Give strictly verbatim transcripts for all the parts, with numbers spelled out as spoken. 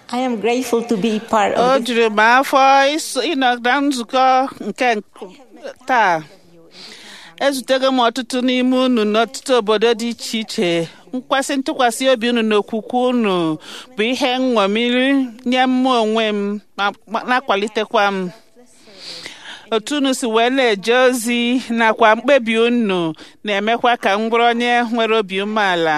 I am grateful to be part o of this. juru m afọ iso- ịnọ na nzukọ nke taa. Ezutego m ọtụtụ n'ime unu n'ọtụtụ obodo dị iche iche. Nkwasị ntụkwasị obi unu na okwukwe unu bụ ihe nṅomiri nye m onwe m ma ma- na-akwalitekwa m. Otu unu si wee na-eje ozi nakwa mkpebi unu na-emekwa ka m bụrụ onye nwere obi umeala.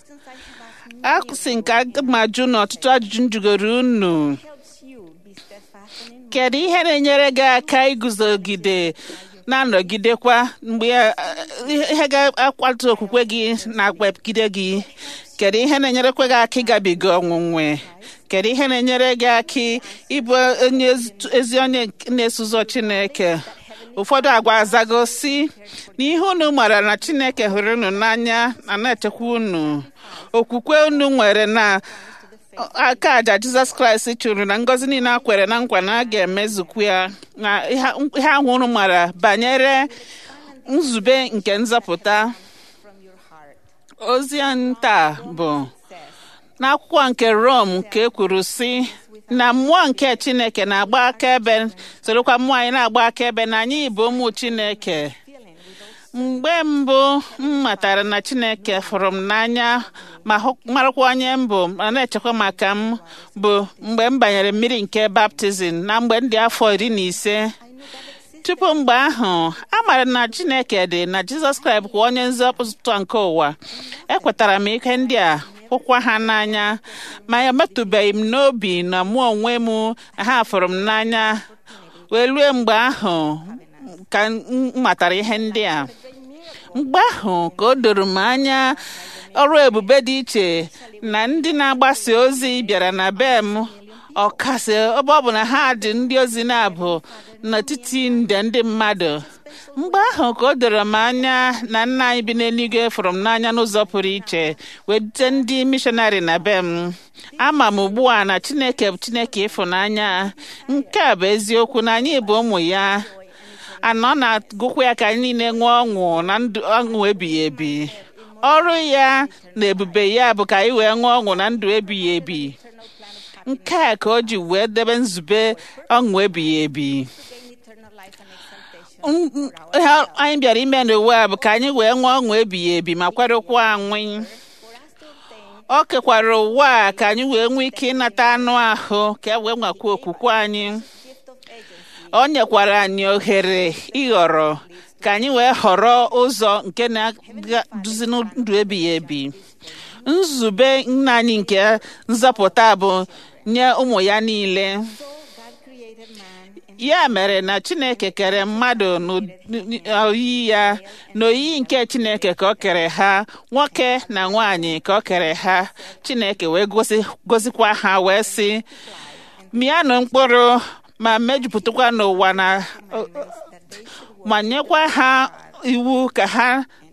Akụsị nke aga m ajụ na ọtụtụ ajụjụ m jụgoro unu. Helps you be steadfast and Kedu ihe na-enyere gị aka iguzogide na-anọgidekwa mgbe eh, ihe ga-akwado okwukwe gị na-agbagide gị? Kedu ihe na-enyerekwa gị aka ịgabiga ọnwụnwe? Kedu ihe na-enyere gị aka ịbụ onye ezi- ezi onye na-eso ụzọ Chineke? Ụfọdụ agwa azago si n'ihe unu mara na Chineke hụrụ unu n'anya na na-echekwa unu. Okwukwe unu nwere na aka aja Jizọs Kraịst chụrụ na ngọzi niile a kwere na nkwa na a ga-emezukwu ya, na ihe ihe ahụ unu mara banyere nzube nke nzọpụta. from your heart. Ozi anyị taa bụ n'akwụkwọ nke Rom ka e kwuru sị na mmụọ nke Chineke na-agba akaebe, sorokwa mmụọ anyị na-agba akaebe na anyị bụ ụmụ Chineke. Mgbe mbụ m matara na Chineke fụrụ m n'anya ma hụ- marakwa onye m bụ ma na-echekwa maka m bụ mgbe m banyere mmiri nke baptizim na mgbe m dị afọ iri na ise. Tupu mgbe ahụ a maara na Chineke dị na Jizọs Kraịst bụ onye nzọpụta nke ụwa. Ekwetara m ike ndị a, hụkwa ha n'anya, ma emetụbeghị m n'obi na mụ onwe m na ha fụrụ m n'anya. Wee rue mgbe ahụ ka m matara ihe ndị a. Mgbe ahụ ka o doro m anya ọrụ ebube dị iche na ndị na-agbasa ozi bịara na be m, ọkasị ebe ọ bụ na ha dị ndị ozi na-abụ n'etiti nde ndị mmadụ. Mgbe ahụ ka o doro m anya na nna anyị bi n'eluigwe fụrụ m n'anya n'ụzọ pụrụ iche wee dute ndị mishọnarị na be m. Ama m ugbu a na Chineke bụ Chineke ịfụnanya. Nke a bụ eziokwu na anyị bụ ụmụ ya. Anọ na-agụkwa ya ka anyị niile nwee ọṅụ na ndụ ọṅụ ebighị ebi. Ọrụ ya na ebube ya bụ ka anyị wee nwee ọṅụ na ndụ ebighị ebi. Nke a ka o ji wee debe nzube ọṅụ ebighị ebi. Gain eternal life and exaltation. M- m- ihe anyị bịara ime n'ụwa a bụ ka anyị wee nwee ọṅụ ebighị ebi ma kwerekwa anwụ. For us to obtain O kekwara ụwa a ka anyị wee nwee ike ịnata anụ ahụ ka e wee nwakwa okwukwe anyị. gift of agency. O nyekwara anyị ohere ịghọrọ ka anyị wee họrọ ụzọ nke na-eduzi ndụ ebighị ebi. Nzube nna anyị nke nzọpụta bụ nye ụmụ ya niile. So God created man in Ya mere na Chineke kere mmadụ n'oyiyi ya, n'oyiyi nke Chineke ka o kere ha, nwoke na nwaanyị ka o kere ha. Chineke wee gosi gozikwa ha wee sị, mịanụ mkpụrụ ma mejupụtakwa n'ụwa na ma nyekwa ha iwu ka ha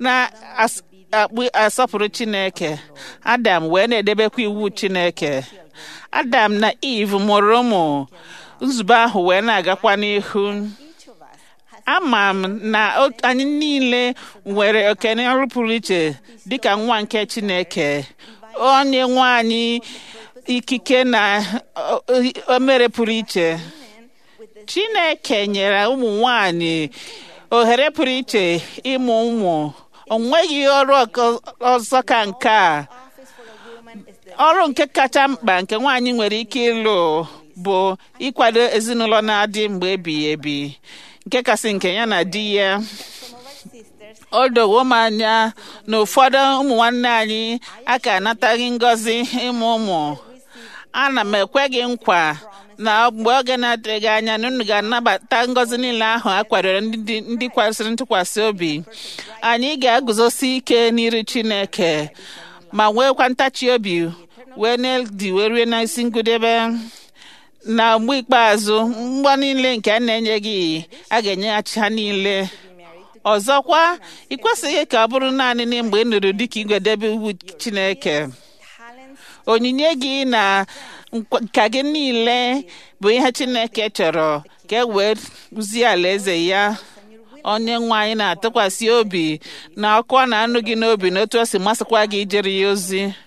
na-asọpụrụ Chineke. Adam wee na-edebekwa iwu Chineke. Adam na Eve mụrụ ụmụ. Nzube ahụ wee na-agakwa n'ihu. each of us has Ama m na o- anyị niile nwere okene ọrụ pụrụ iche dịka nwa nke Chineke. Onye nwe anyị ikike na o- o- omere pụrụ iche. men with the Chineke nyere ụmụ nwanyị ohere pụrụ iche ịmụ ụmụ. O nweghị ọrụ ọkọ- ọzọ ka nke a. office for a woman is the Ọrụ nke kacha mkpa nke nwaanyị nwere ike ịlụ bụ ịkwado ezinụlọ na-adị mgbe ebighị ebi, nke kasị nke ya na di ya. some of our sisters O dowo m anya na ụfọdụ ụmụ nwanne anyị aka anataghị ngọzi ịmụ ụmụ. Ana m ekwe gị nkwa na mgbe oge na-adịghị anya na unu ga-anabata ngọzi niile ahụ a kwadoro ndị ndị kwesịrị ntụkwasị obi. Anyị ga-eguzosi ike n'iru Chineke ma nweekwa ntachi obi wee na-edi wee rue n'isi ngụdebe. Na mgbe ikpeazụ mgba niile nke a na-enye gị a ga-enyeghachi ha niile. Ọzọkwa, ị kwesịghị ka ọ bụrụ naanị na mgbe ị nụrụ dịka igwedebe iwu Chineke. talents Onyinye gị na nkwa- nka gị niile bụ ihe Chineke chọrọ ka e wee rụzie alaeze ya. Onye nwe anyị na-atụkwasị obi na ọkụ ọ na-anụ gị n'obi na otu o si masịkwa gị ijere ya ozi.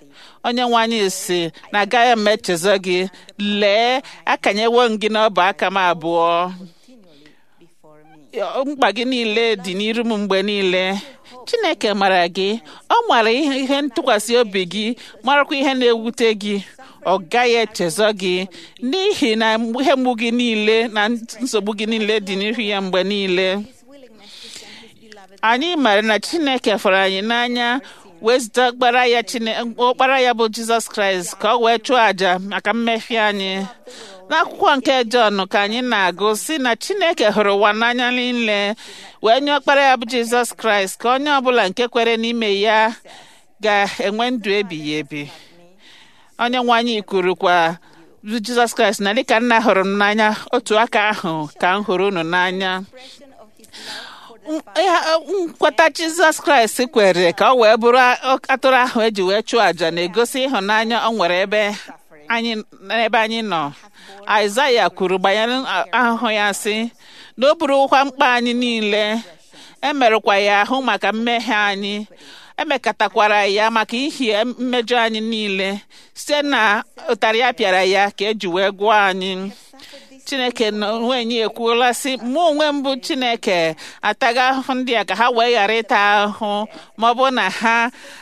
onye nwe anyị si na agaghị m echezọ gị, lee akanyewo m gị n'ọbụ aka m abụọ, continually before me. mkpa gị niile dị n'iru m mgbe niile. Chineke mara gị, ọ mara ihe ntụkwasị obi gị, marakwa ihe na-ewute gị. Ọ gaghị echezọ gị n'ihi na ihe mgbu gị niile na nsogbu gị niile dị n'ihu ya mgbe niile. His willingness to send his beloved Anyị mara na Chineke fọrọ anyị n'anya wee zite ọkpara ya ọkpara ya bụ Jizọs Kraịst ka ọ wee chụọ àjà maka mmehie anyị. N'akwụkwọ nke Jọn ka anyị na-agụ sị na Chineke hụrụ ụwa n'anya niile wee nye ọkpara ya bụ Jizọs Kraịst ka onye ọbụla nke kwere n'ime ya ga-enwe ndụ ebighị ebi. Onye nwe anyị kwurukwa Jizọs Kraịst na dịka nna hụrụ m n'anya, otu aka ahụ ka m hụrụ unu n'anya. expression of his love for the Ihe nkweta Jizọs Kraịst kwere ka ọ wee bụrụ atụrụ ahụ eji wee chụọ àjà na-egosi ịhụnanya ọ nwere ebe anyị n'ebe anyị nọ. Aịzaya kwuru banyere ahụhụ ya sị na o burukwa mkpa anyị niile, emerụkwa ya ahụ maka mmehie anyị, emekatakwara ya maka ihe mmejọ anyị niile, site na ụtarị a pịara ya ka eji wee gwọọ anyị. Chineke n'onwe anyị ekwuola sị, mụ onwe m bụ Chineke ataghị ahụhụ ndị a ka ha wee ghara ịta ahụhụ ma ọ bụrụ na ha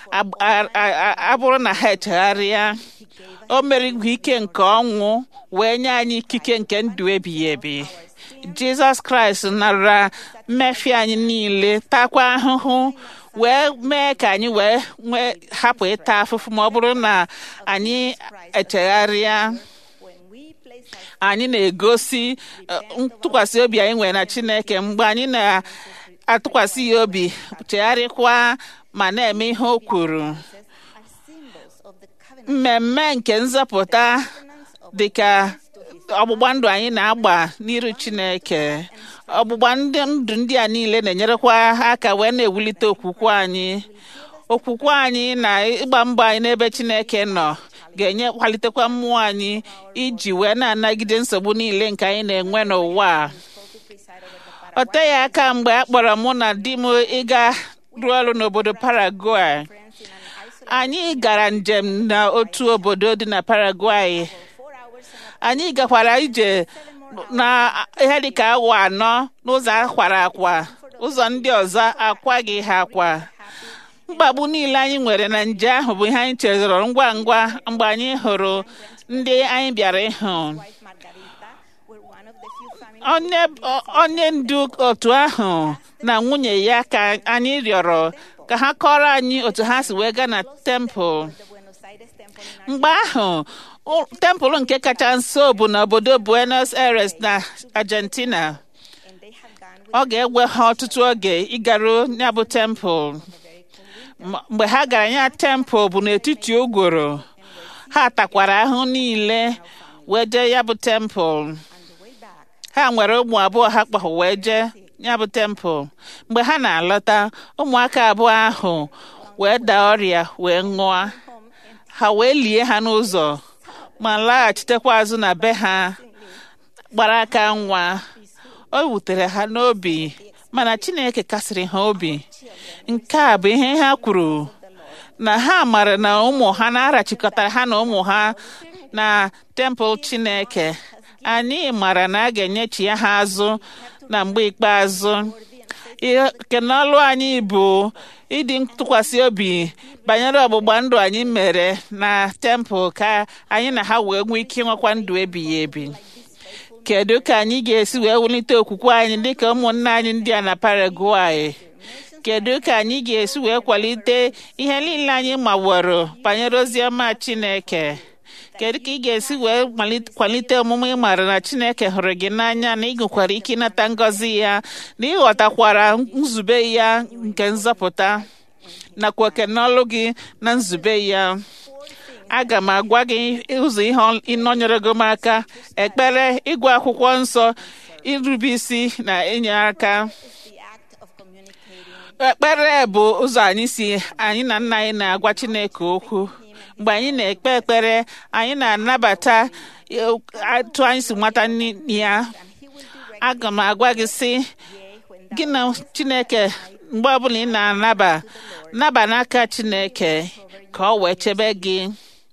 abụrụ na ha echegharịa. O merigwu ike nke ọnwụ wee nye anyị ikike nke ndụ ebighị ebi. Jizọs Kraịst nara mmehie anyị niile, takwa ahụhụ wee mee ka anyị wee nwee hapụ ịta afụfụ ma ọ bụrụ na anyị echegharịa. when we place our Anyị na-egosi ntụkwasị obi anyị nwere na Chineke mgbe anyị na-atụkwasị ya obi, chegharịkwa ma na-eme ihe o kwuru. are symbols of the covenant Mmemme nke nzọpụta dị ka ọgbụgba ndụ anyị na-agba n'iru Chineke. Ọgbụgba ndụ ndị a niile na-enyerekwa aka wee na-ewulite okwukwe anyị. Okwukwe anyị na ịgba mbọ anyị n'ebe Chineke nọ ga-enye kwalitekwa mmụọ anyị iji wee na-anagide nsogbu niile nke anyị na-enwe n'ụwa a. Ọ teghị aka mgbe a kpọrọ mụ na di m ịga rụọ ọrụ n'obodo Paraguay. Anyị gara njem n'otu obodo dị na Paraguay. Anyị gakwara ije na ihe dịka awa anọ n'ụzọ akwara akwa, ụzọ ndị ọzọ akwaghị ha akwa. Mkpagbu niile anyị nwere na nje ahụ bụ ihe anyị chezọrọ ngwa ngwa mgbe anyị hụrụ ndị anyị bịara ịhụ. Onye onye ndu otu ahụ na nwunye ya ka anyị rịọrọ ka ha kọrọ anyị otu ha si wee gaa na tempụl. Mgbe ahụ tempụl nke kacha nso bụ n'obodo Buenos Aires na Argentina. Ọ ga-ewe ha ọtụtụ oge ịgaruo ya bụ tempụl. Mgbe ha gara ya tempụl bụ n'etiti ụgworo, ha takwara ahụ niile wee jee ya bụ tempụl. Ha nwere ụmụ abụọ ha kpọrọ wee jee ya bụ tempụl. Mgbe ha na-alọta, ụmụaka abụọ ahụ wee daa ọrịa wee nwụọ. Ha wee lie ha n'ụzọ ma laghachitekwa azụ na be ha gbara aka nwa. O wutere ha n'obi, mana Chineke kasịrị ha obi. Nke a bụ ihe ha kwuru, na ha mara na ụmụ ha na-arachikọtara ha na ụmụ ha na tempụl Chineke. Anyị mara na a ga-enyechi ya ha azụ na mgbe ikpeazụ. Kenọlụ anyị bụ ịdị ntụkwasị obi banyere ọgbụgba ndụ anyị mere na tempụl ka anyị na ha wee nwee ike nwekwa ndụ ebighị ebi. Kedu ka anyị ga-esi wee wulite okwukwe anyị dịka ụmụnne anyị ndị a na Paraguay? Kedu ka anyị ga-esi wee kwalite ihe niile anyị maworo banyere ozi ọma Chineke? Kedu ka ị ga-esi wee kwalite omume ị maara na Chineke hụrụ gị n'anya, na ị nwekwara ike ịnata ngọzi ya, na ịghọtakwara nzube ya nke nzọpụta nakwa okenọlụ gị na nzube ya? Aga m agwa gị ụzọ ihe ịnọnyere gị m aka: ekpere, ịgụ akwụkwọ nsọ, irube isi na inye aka. Ekpere bụ ụzọ anyị si anyị na nna anyị na-agwa Chineke okwu. Mgbe anyị na-ekpe ekpere, anyị na-anabata atụ anyị si nwata ya. Aga m agwa gị sị, gị na Chineke mgbe ọbụla ị na-anaba naba n'aka Chineke ka ọ wee chebe gị.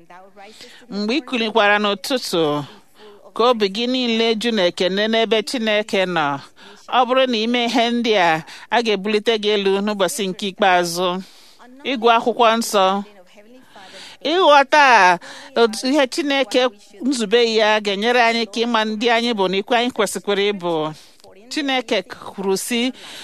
thou risest in the mgbe ị morning, kulikwara n'ụtụtụ ka obi gị niile ju na ekene n'ebe Chineke nọ. Ọ bụrụ na ime ihe ndị a, a ga-ebulite gị elu n'ụbọchị nke ikpeazụ. Ịgụ akwụkwọ nsọ, of Heavenly Father's ịghọta otu ihe Chineke nzube ya ga-enyere anyị ka ịma ndị anyị bụ na ikwu anyị kwesịkwara ịbụ. Chineke kwuru sị,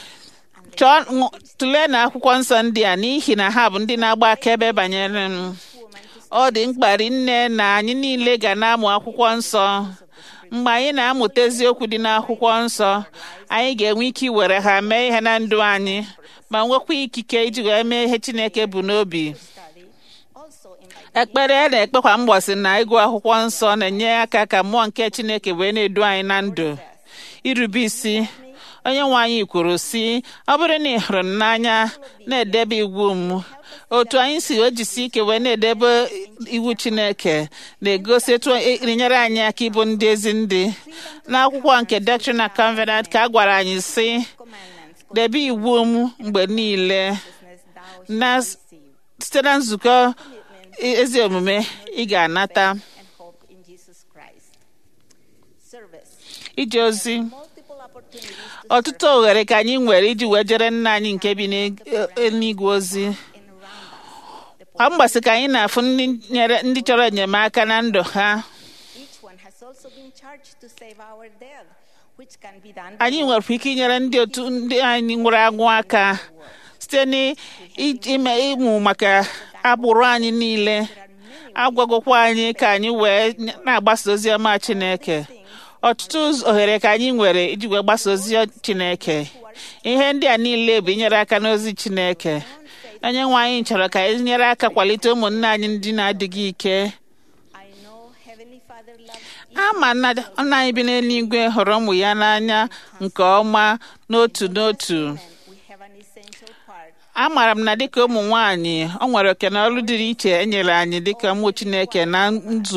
chọọ tụlee na akwụkwọ nsọ ndị a n'ihi na ha bụ ndị na-agba akaebe banyere m. Ọ dị mkpa rinne na anyị niile ga na-amụ akwụkwọ nsọ. Mgbe anyị na-amụta eziokwu dị n'akwụkwọ nsọ, anyị ga-enwe ike iwere ha mee ihe na ndụ anyị, ma nwekwa ikike iji wee mee ihe Chineke bụ n'obi. study also invite Ekpere na-ekpe kwa mgbọsị na ịgụ akwụkwọ nsọ na-enye aka ka mmụọ nke Chineke wee na-edu anyị na ndụ. Irube isi, onye nwe anyị kwuru sị, ọ bụrụ na ị hụrụ m n'anya na-edebe iwu m. Otu anyị si ejisi ike wee na-edebe iwu Chineke na-egosi etu nyere anyị aka ịbụ ndị ezi ndị. N'akwụkwọ nke Doctrine and Covenant ka a gwara anyị sị, commandments, debe iwu m mgbe niile. righteousness thou Na shalt receive, site na nzukọ ezi omume ị ga-anata. and hope in Jesus Christ. Service. Ije ozi, Multiple opportunities to ọtụtụ ohere ka anyị nwere iji wee jere nna anyị nke bi n'eluigwe ozi. serve and around us. The Kwa mgbasị ka anyị na-afụ ndị nyere ndị chọrọ enyemaka na ndụ ha. Each one has also been charged to save our dead, which can be done Anyị nwere ike inyere ndị otu ndị anyị nwụrụ anwụ aka site n'ime ịmụ maka agbụrụ anyị niile. Agwagokwa anyị ka anyị wee na-agbasa ozi ọma Chineke. Ọtụtụ ohere ka anyị nwere iji wee gbasa ozi Chineke. Ihe ndị a niile bụ inyere aka n'ozi Chineke. Onye nwe anyị chọrọ ka anyị nyere aka kwalite ụmụnne anyị ndị na-adịghị ike. I know Heavenly Father loves Ama na nna anyị bi n'eluigwe hụrụ ụmụ ya n'anya nke ọma n'otu n'otu. men. We have an essential part. Amaara m na dịka ụmụ nwanyị, ọ nwere oke na ọrụ dịrị iche e nyere anyị dịka ụmụ Chineke na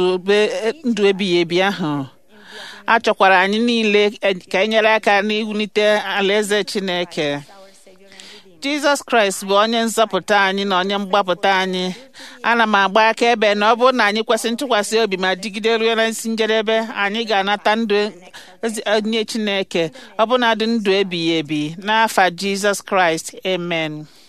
ndụ ebighị ebi ahụ. A chọkwara anyị niile ka e nyere aka n'iwulite alaeze Chineke. Our Savior and Redeemer. Jizọs Kraịst bụ onye nzọpụta anyị na onye mgbapụta anyị. Ana m agba akaebe na ọ bụrụ na anyị kwesị ntụkwasị obi ma dịgide ruo na isi njedebe, anyị ga-anata ndụ nye Chineke, ọbụnadị ndụ ebighị ebi. N'afa Jizọs Kraịst, amen.